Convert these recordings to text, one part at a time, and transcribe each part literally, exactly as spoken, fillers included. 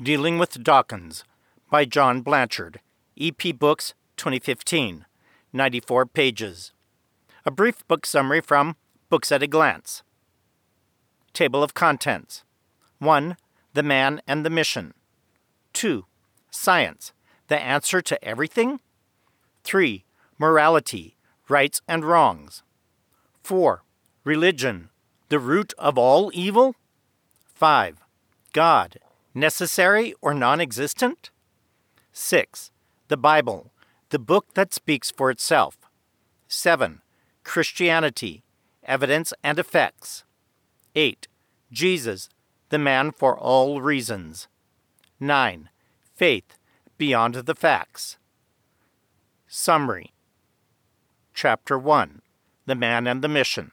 Dealing with Dawkins by John Blanchard, E P Books, twenty fifteen, ninety-four pages. A brief book summary from Books at a Glance. Table of Contents. one. The Man and the Mission. two. Science, the Answer to Everything? three. Morality, Rights and Wrongs. four. Religion, the Root of All Evil? five. God, Necessary or non-existent? six. The Bible, the book that speaks for itself. seven. Christianity, Evidence and Effects. eight. Jesus, the Man for All Reasons. nine. Faith, Beyond the Facts. Summary. Chapter one. The Man and the Mission.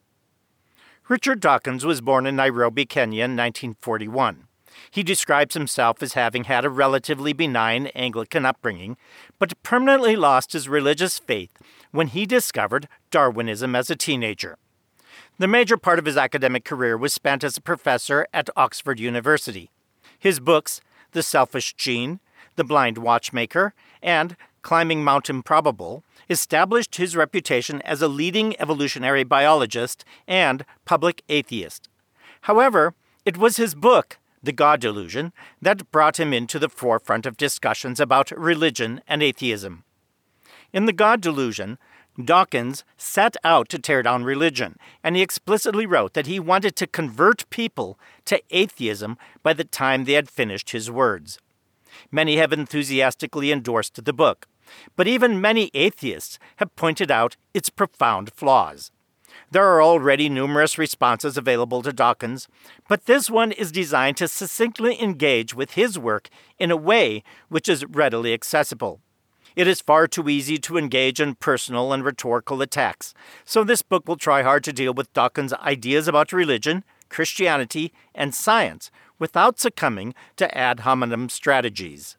Richard Dawkins was born in Nairobi, Kenya in nineteen forty-one. He describes himself as having had a relatively benign Anglican upbringing, but permanently lost his religious faith when he discovered Darwinism as a teenager. The major part of his academic career was spent as a professor at Oxford University. His books, The Selfish Gene, The Blind Watchmaker, and Climbing Mount Improbable, established his reputation as a leading evolutionary biologist and public atheist. However, it was his book, The God Delusion, that brought him into the forefront of discussions about religion and atheism. In The God Delusion, Dawkins set out to tear down religion, and he explicitly wrote that he wanted to convert people to atheism by the time they had finished his words. Many have enthusiastically endorsed the book, but even many atheists have pointed out its profound flaws. There are already numerous responses available to Dawkins, but this one is designed to succinctly engage with his work in a way which is readily accessible. It is far too easy to engage in personal and rhetorical attacks, so this book will try hard to deal with Dawkins' ideas about religion, Christianity, and science without succumbing to ad hominem strategies.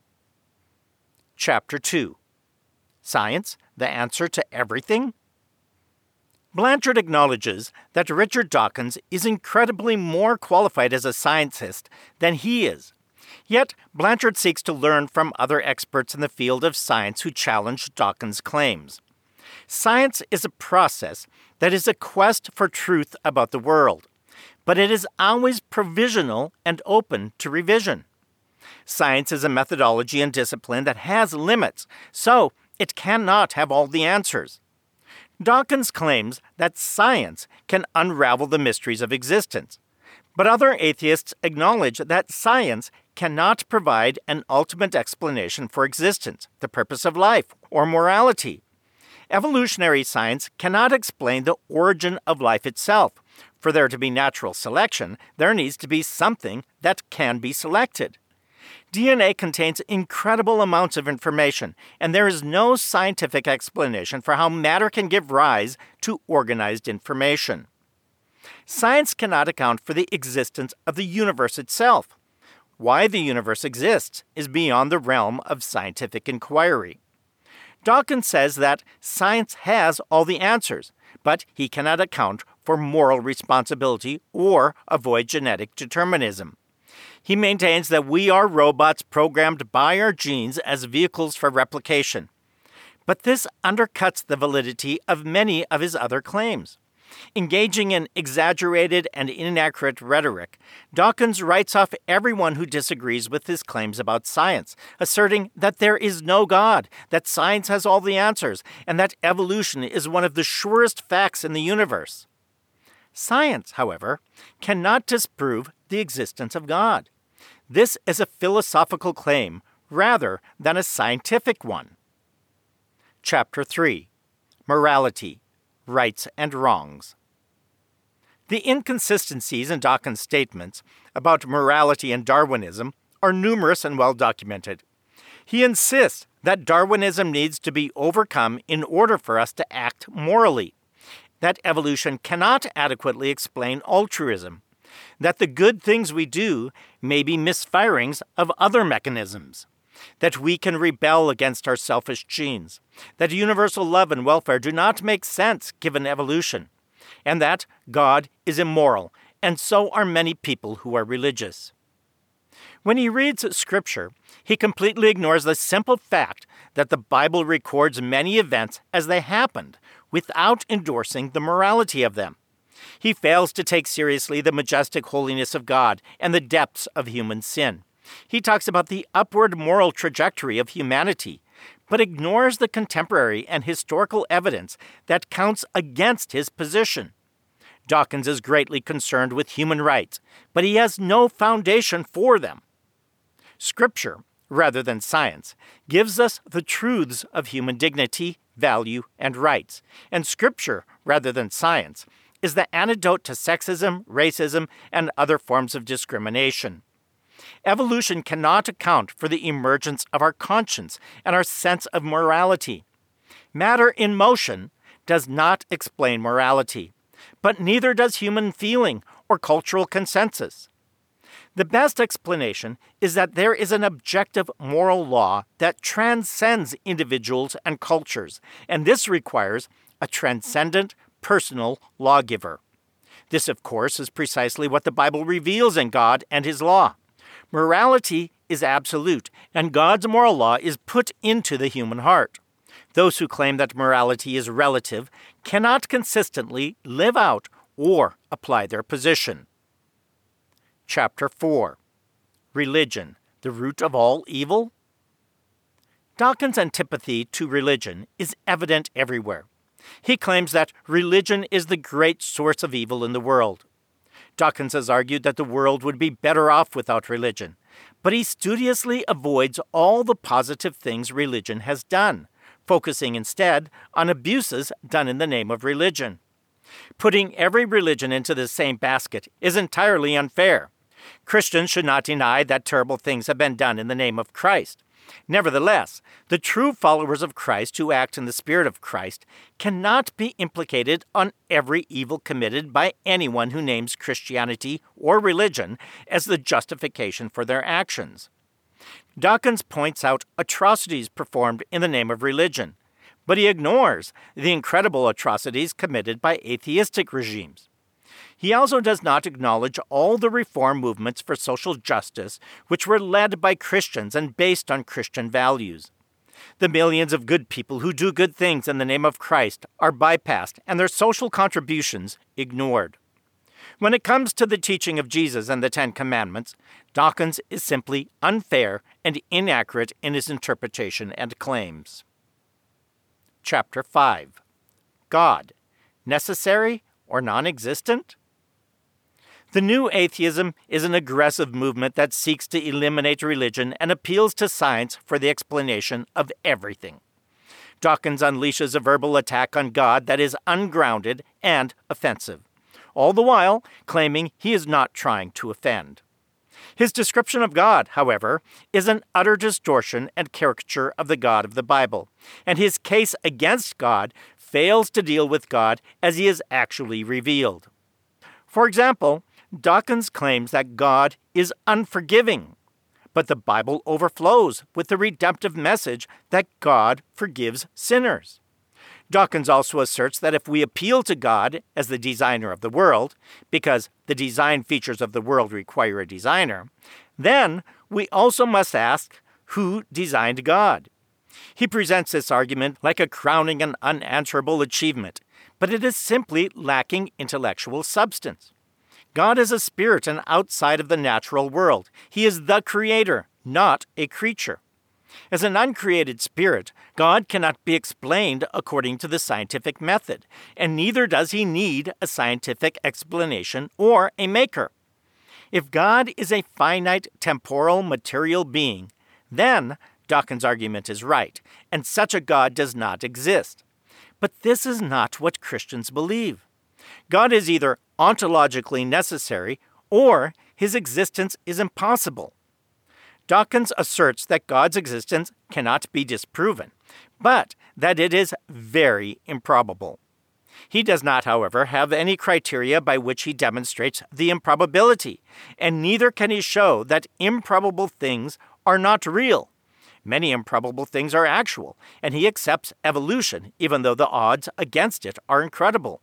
Chapter two. Science, the Answer to Everything? Blanchard acknowledges that Richard Dawkins is incredibly more qualified as a scientist than he is. Yet, Blanchard seeks to learn from other experts in the field of science who challenge Dawkins' claims. Science is a process that is a quest for truth about the world, but it is always provisional and open to revision. Science is a methodology and discipline that has limits, so it cannot have all the answers. Dawkins claims that science can unravel the mysteries of existence, but other atheists acknowledge that science cannot provide an ultimate explanation for existence, the purpose of life, or morality. Evolutionary science cannot explain the origin of life itself. For there to be natural selection, there needs to be something that can be selected. D N A contains incredible amounts of information, and there is no scientific explanation for how matter can give rise to organized information. Science cannot account for the existence of the universe itself. Why the universe exists is beyond the realm of scientific inquiry. Dawkins says that science has all the answers, but he cannot account for moral responsibility or avoid genetic determinism. He maintains that we are robots programmed by our genes as vehicles for replication. But this undercuts the validity of many of his other claims. Engaging in exaggerated and inaccurate rhetoric, Dawkins writes off everyone who disagrees with his claims about science, asserting that there is no God, that science has all the answers, and that evolution is one of the surest facts in the universe. Science, however, cannot disprove the existence of God. This is a philosophical claim rather than a scientific one. Chapter three. Morality, Rights and Wrongs. The inconsistencies in Dawkins' statements about morality and Darwinism are numerous and well documented. He insists that Darwinism needs to be overcome in order for us to act morally, that evolution cannot adequately explain altruism, that the good things we do may be misfirings of other mechanisms, that we can rebel against our selfish genes, that universal love and welfare do not make sense given evolution, and that God is immoral, and so are many people who are religious. When he reads Scripture, he completely ignores the simple fact that the Bible records many events as they happened, without endorsing the morality of them. He fails to take seriously the majestic holiness of God and the depths of human sin. He talks about the upward moral trajectory of humanity, but ignores the contemporary and historical evidence that counts against his position. Dawkins is greatly concerned with human rights, but he has no foundation for them. Scripture, rather than science, gives us the truths of human dignity, value, and rights, and Scripture, rather than science, is the antidote to sexism, racism, and other forms of discrimination. Evolution cannot account for the emergence of our conscience and our sense of morality. Matter in motion does not explain morality, but neither does human feeling or cultural consensus. The best explanation is that there is an objective moral law that transcends individuals and cultures, and this requires a transcendent, personal lawgiver. This, of course, is precisely what the Bible reveals in God and His law. Morality is absolute, and God's moral law is put into the human heart. Those who claim that morality is relative cannot consistently live out or apply their position. Chapter four. Religion, the root of all evil? Dawkins' antipathy to religion is evident everywhere. He claims that religion is the great source of evil in the world. Dawkins has argued that the world would be better off without religion, but he studiously avoids all the positive things religion has done, focusing instead on abuses done in the name of religion. Putting every religion into the same basket is entirely unfair. Christians should not deny that terrible things have been done in the name of Christ. Nevertheless, the true followers of Christ who act in the Spirit of Christ cannot be implicated on every evil committed by anyone who names Christianity or religion as the justification for their actions. Dawkins points out atrocities performed in the name of religion, but he ignores the incredible atrocities committed by atheistic regimes. He also does not acknowledge all the reform movements for social justice which were led by Christians and based on Christian values. The millions of good people who do good things in the name of Christ are bypassed and their social contributions ignored. When it comes to the teaching of Jesus and the Ten Commandments, Dawkins is simply unfair and inaccurate in his interpretation and claims. Chapter five. God, necessary or non-existent? The new atheism is an aggressive movement that seeks to eliminate religion and appeals to science for the explanation of everything. Dawkins unleashes a verbal attack on God that is ungrounded and offensive, all the while claiming he is not trying to offend. His description of God, however, is an utter distortion and caricature of the God of the Bible, and his case against God fails to deal with God as he is actually revealed. For example, Dawkins claims that God is unforgiving, but the Bible overflows with the redemptive message that God forgives sinners. Dawkins also asserts that if we appeal to God as the designer of the world, because the design features of the world require a designer, then we also must ask, who designed God? He presents this argument like a crowning and unanswerable achievement, but it is simply lacking intellectual substance. God is a spirit and outside of the natural world. He is the creator, not a creature. As an uncreated spirit, God cannot be explained according to the scientific method, and neither does he need a scientific explanation or a maker. If God is a finite, temporal, material being, then Dawkins' argument is right, and such a God does not exist. But this is not what Christians believe. God is either ontologically necessary or his existence is impossible. Dawkins asserts that God's existence cannot be disproven, but that it is very improbable. He does not, however, have any criteria by which he demonstrates the improbability, and neither can he show that improbable things are not real. Many improbable things are actual, and he accepts evolution, even though the odds against it are incredible.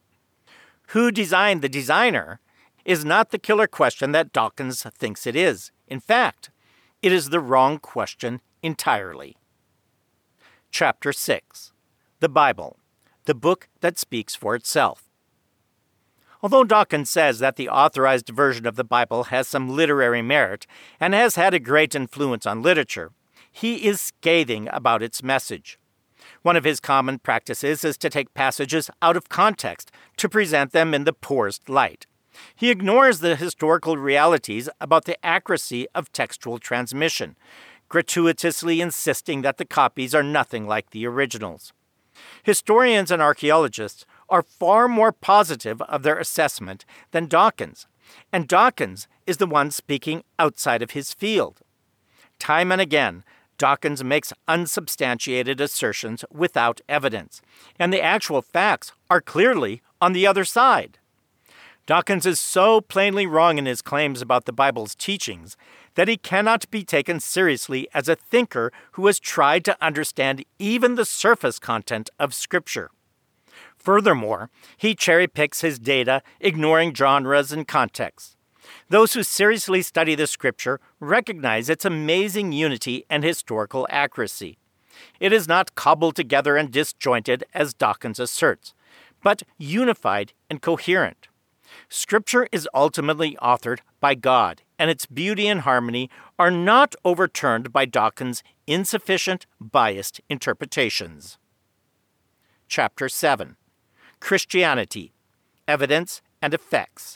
Who designed the designer is not the killer question that Dawkins thinks it is. In fact, It is the wrong question entirely. Chapter six. The Bible, the book that speaks for itself. Although Dawkins says that the authorized version of the Bible has some literary merit and has had a great influence on literature, he is scathing about its message. One of his common practices is to take passages out of context to present them in the poorest light. He ignores the historical realities about the accuracy of textual transmission, gratuitously insisting that the copies are nothing like the originals. Historians and archaeologists are far more positive of their assessment than Dawkins, and Dawkins is the one speaking outside of his field. Time and again, Dawkins makes unsubstantiated assertions without evidence, and the actual facts are clearly on the other side. Dawkins is so plainly wrong in his claims about the Bible's teachings that he cannot be taken seriously as a thinker who has tried to understand even the surface content of Scripture. Furthermore, he cherry-picks his data, ignoring genres and contexts. Those who seriously study the Scripture recognize its amazing unity and historical accuracy. It is not cobbled together and disjointed as Dawkins asserts, but unified and coherent. Scripture is ultimately authored by God, and its beauty and harmony are not overturned by Dawkins' insufficient, biased interpretations. Chapter seven. Christianity, Evidence and Effects.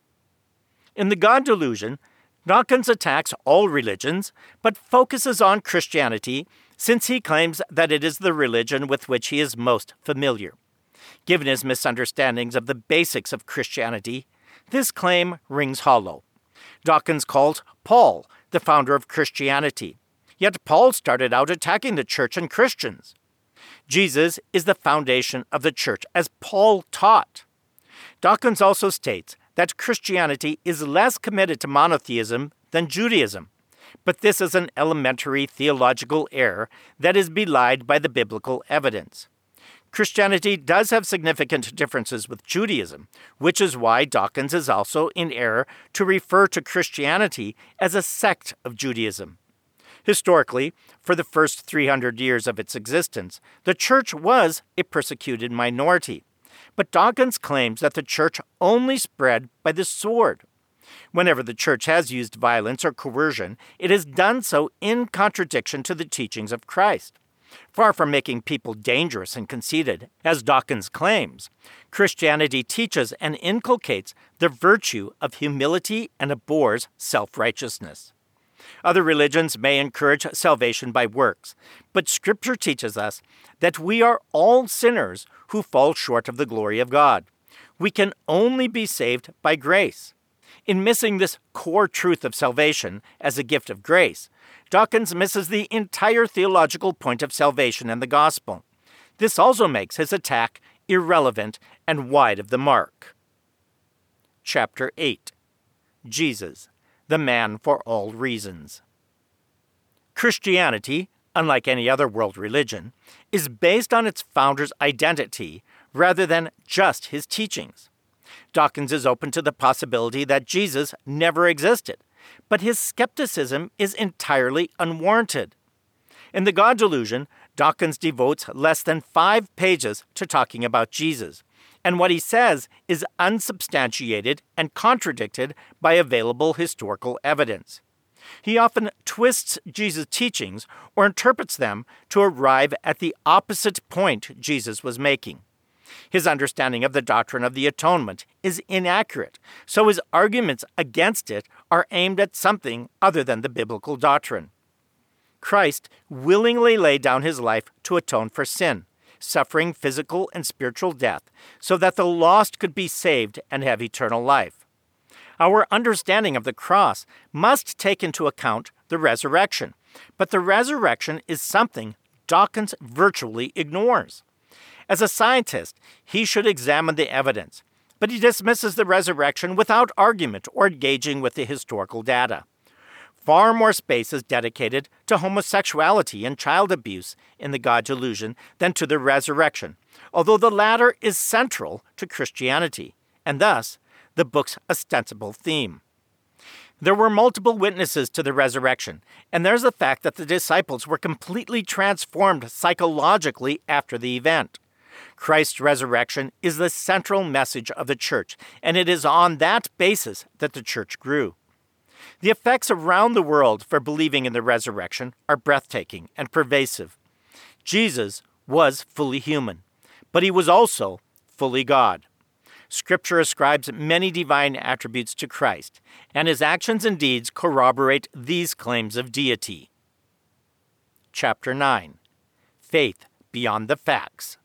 In The God Delusion, Dawkins attacks all religions, but focuses on Christianity since he claims that it is the religion with which he is most familiar. Given his misunderstandings of the basics of Christianity, this claim rings hollow. Dawkins calls Paul the founder of Christianity, yet Paul started out attacking the church and Christians. Jesus is the foundation of the church, as Paul taught. Dawkins also states that Christianity is less committed to monotheism than Judaism, but this is an elementary theological error that is belied by the biblical evidence. Christianity does have significant differences with Judaism, which is why Dawkins is also in error to refer to Christianity as a sect of Judaism. Historically, for the first three hundred years of its existence, the church was a persecuted minority. But Dawkins claims that the church only spread by the sword. Whenever the church has used violence or coercion, it has done so in contradiction to the teachings of Christ. Far from making people dangerous and conceited, as Dawkins claims, Christianity teaches and inculcates the virtue of humility and abhors self-righteousness. Other religions may encourage salvation by works, but Scripture teaches us that we are all sinners who fall short of the glory of God. We can only be saved by grace. In missing this core truth of salvation as a gift of grace, Dawkins misses the entire theological point of salvation and the gospel. This also makes his attack irrelevant and wide of the mark. Chapter eight. Jesus, the man for all reasons. Christianity, unlike any other world religion, is based on its founder's identity rather than just his teachings. Dawkins is open to the possibility that Jesus never existed, but his skepticism is entirely unwarranted. In The God Delusion, Dawkins devotes less than five pages to talking about Jesus, and what he says is unsubstantiated and contradicted by available historical evidence. He often twists Jesus' teachings or interprets them to arrive at the opposite point Jesus was making. His understanding of the doctrine of the atonement is inaccurate, so his arguments against it are aimed at something other than the biblical doctrine. Christ willingly laid down his life to atone for sin, suffering physical and spiritual death, so that the lost could be saved and have eternal life. Our understanding of the cross must take into account the resurrection, but the resurrection is something Dawkins virtually ignores. As a scientist, he should examine the evidence, but he dismisses the resurrection without argument or engaging with the historical data. Far more space is dedicated to homosexuality and child abuse in The God Delusion than to the resurrection, although the latter is central to Christianity, and thus the book's ostensible theme. There were multiple witnesses to the resurrection, and there's the fact that the disciples were completely transformed psychologically after the event. Christ's resurrection is the central message of the church, and it is on that basis that the church grew. The effects around the world for believing in the resurrection are breathtaking and pervasive. Jesus was fully human, but he was also fully God. Scripture ascribes many divine attributes to Christ, and his actions and deeds corroborate these claims of deity. Chapter nine. Faith Beyond the Facts.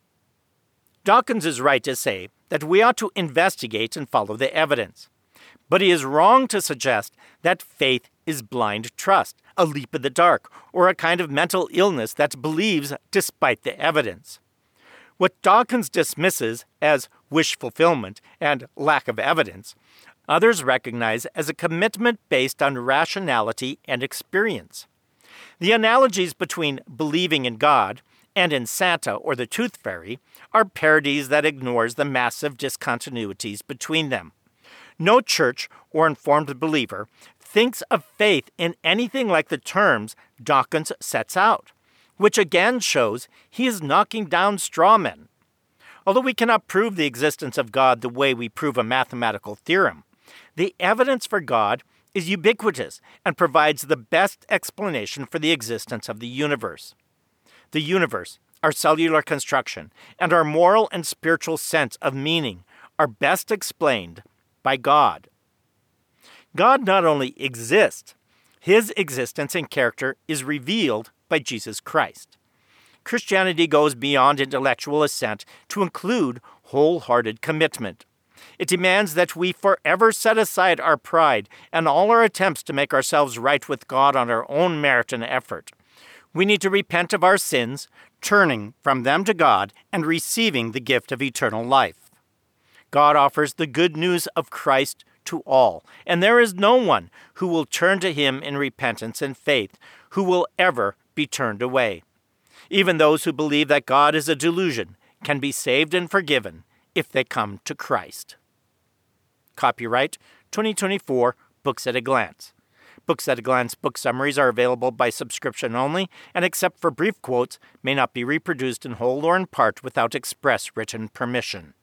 Dawkins is right to say that we ought to investigate and follow the evidence. But he is wrong to suggest that faith is blind trust, a leap in the dark, or a kind of mental illness that believes despite the evidence. What Dawkins dismisses as wish fulfillment and lack of evidence, others recognize as a commitment based on rationality and experience. The analogies between believing in God and in Santa or the Tooth Fairy are parodies that ignores the massive discontinuities between them. No church or informed believer thinks of faith in anything like the terms Dawkins sets out, which again shows he is knocking down straw men. Although we cannot prove the existence of God the way we prove a mathematical theorem, the evidence for God is ubiquitous and provides the best explanation for the existence of the universe. The universe, our cellular construction, and our moral and spiritual sense of meaning are best explained by God. God not only exists, his existence and character is revealed by Jesus Christ. Christianity goes beyond intellectual assent to include wholehearted commitment. It demands that we forever set aside our pride and all our attempts to make ourselves right with God on our own merit and effort. We need to repent of our sins, turning from them to God and receiving the gift of eternal life. God offers the good news of Christ to all, and there is no one who will turn to him in repentance and faith who will ever be turned away. Even those who believe that God is a delusion can be saved and forgiven if they come to Christ. Copyright twenty twenty-four, Books at a Glance. Books at a Glance book summaries are available by subscription only, and except for brief quotes, may not be reproduced in whole or in part without express written permission.